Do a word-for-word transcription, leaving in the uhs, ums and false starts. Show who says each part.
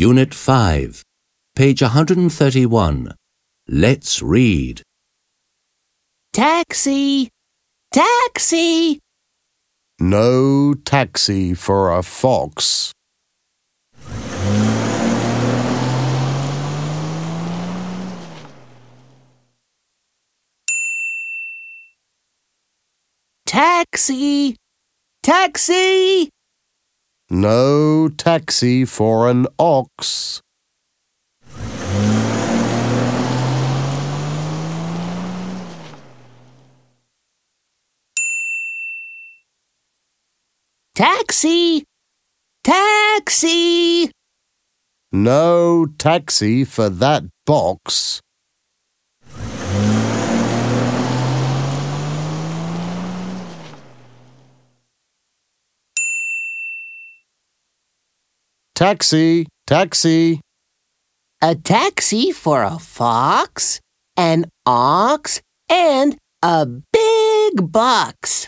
Speaker 1: Unit five, page one hundred thirty-one. Let's read.
Speaker 2: Taxi! Taxi!
Speaker 3: No taxi for a fox.
Speaker 2: Taxi! Taxi!
Speaker 3: No taxi for an ox.
Speaker 2: Taxi! Taxi!
Speaker 3: No taxi for that box. Taxi! Taxi!
Speaker 2: A taxi for a fox, an ox, and a big box.